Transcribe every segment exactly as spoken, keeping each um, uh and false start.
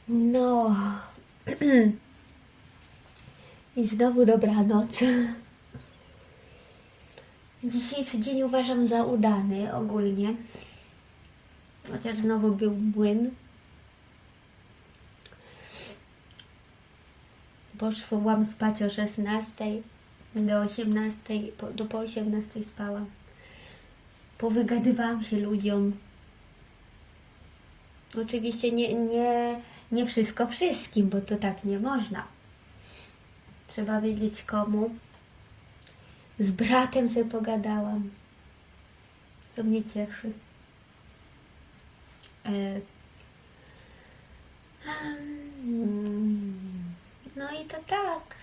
No i znowu dobranoc. Dzisiejszy dzień uważam za udany ogólnie. Chociaż znowu był młyn. Poszłam spać o szesnastej, do osiemnastej, do po osiemnastej spałam. Powygadywałam się ludziom. Oczywiście nie, nie, nie wszystko wszystkim, bo to tak nie można. Trzeba wiedzieć komu. Z bratem sobie pogadałam. To mnie cieszy. E... No i to tak.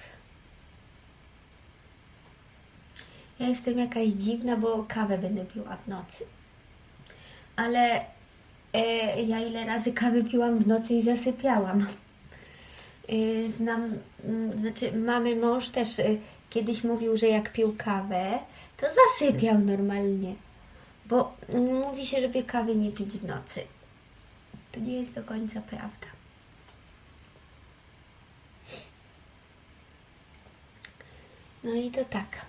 Ja jestem jakaś dziwna, bo kawę będę piła w nocy. Ale e, ja ile razy kawy piłam w nocy i zasypiałam. E, znam, m, znaczy mamy mąż też e, kiedyś mówił, że jak pił kawę, to zasypiał normalnie. Bo m, mówi się, żeby kawy nie pić w nocy. To nie jest do końca prawda. No i to tak.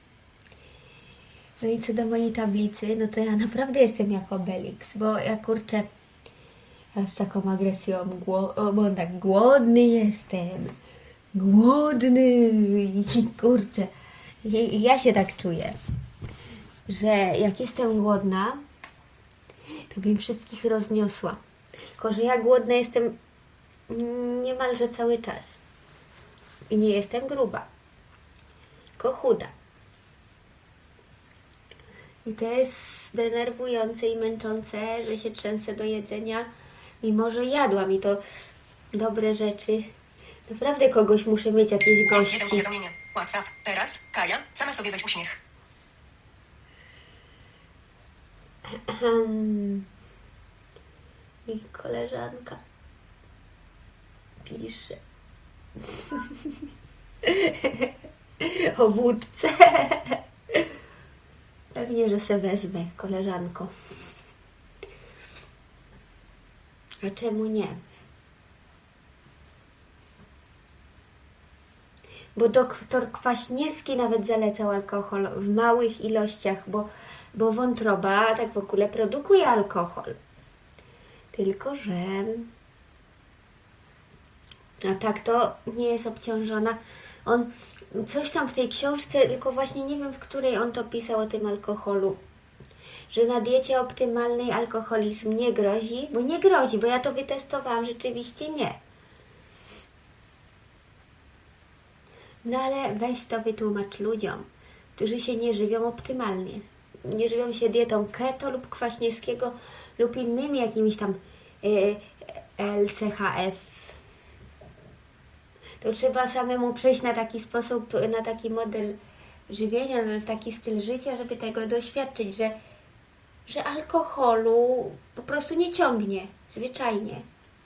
No i co do mojej tablicy, no to ja naprawdę jestem jak Obelix, bo ja kurczę, ja z taką agresją, gło- bo tak głodny jestem, głodny i kurczę, i ja się tak czuję, że jak jestem głodna, to bym wszystkich rozniosła. Tylko że ja głodna jestem niemalże cały czas i nie jestem gruba, tylko chuda. I to jest denerwujące i męczące, że się trzęsę do jedzenia, mimo że jadłam i to dobre rzeczy. Naprawdę kogoś muszę mieć, jakieś gości. Powiadomienie. WhatsApp. Teraz. Kaja. Sama sobie weź uśmiech. I koleżanka pisze o wódce. Pewnie, że se wezmę, koleżanko. A czemu nie? Bo doktor Kwaśniewski nawet zalecał alkohol w małych ilościach, bo, bo wątroba tak w ogóle produkuje alkohol. Tylko że... A tak to nie jest obciążona. On coś tam w tej książce, tylko właśnie nie wiem, w której on to pisał o tym alkoholu, że na diecie optymalnej alkoholizm nie grozi, bo nie grozi, bo ja to wytestowałam, rzeczywiście nie. No ale weź to wytłumacz ludziom, którzy się nie żywią optymalnie. Nie żywią się dietą keto lub Kwaśniewskiego lub innymi jakimiś tam y, L C H F. To trzeba samemu przejść na taki sposób, na taki model żywienia, na taki styl życia, żeby tego doświadczyć, że, że alkoholu po prostu nie ciągnie, zwyczajnie.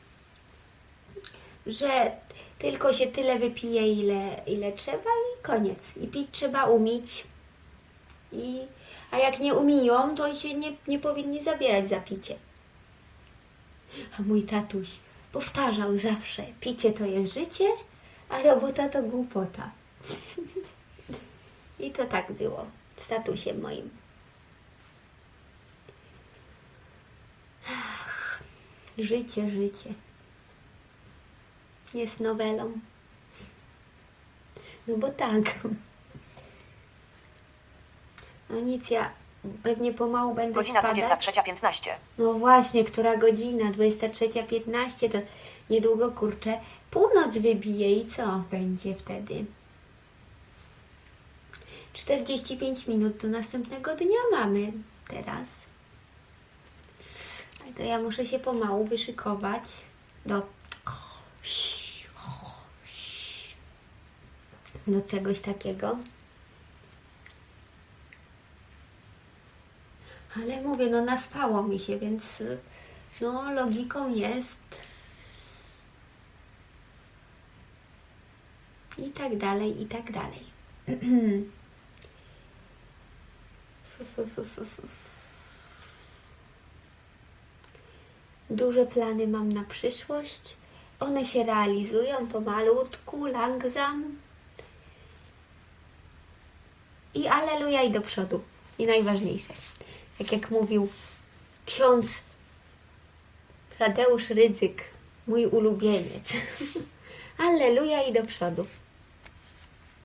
Że tylko się tyle wypije, ile, ile trzeba i koniec. I pić trzeba umieć. I, a jak nie umieją, to się nie, nie powinni zabierać za picie. A mój tatuś powtarzał zawsze, picie to jest życie, a robota to głupota. I to tak było w statusie moim. Ach, życie, życie. Jest nowelą. No bo tak. No nic, ja pewnie pomału będę Godzina spadać. dwudziesta trzecia piętnaście. No właśnie, która godzina? dwudziesta trzecia piętnaście, to niedługo, kurczę, północ wybije i co będzie wtedy? czterdzieści pięć minut do następnego dnia mamy teraz. Ale to ja muszę się pomału wyszykować do do czegoś takiego. Ale mówię, no naspało mi się, więc no logiką jest i tak dalej, i tak dalej. Duże plany mam na przyszłość, one się realizują pomalutku, langsam. I alleluja i do przodu. I najważniejsze, tak jak mówił ksiądz Tadeusz Rydzyk, mój ulubieniec. Alleluja i do przodu.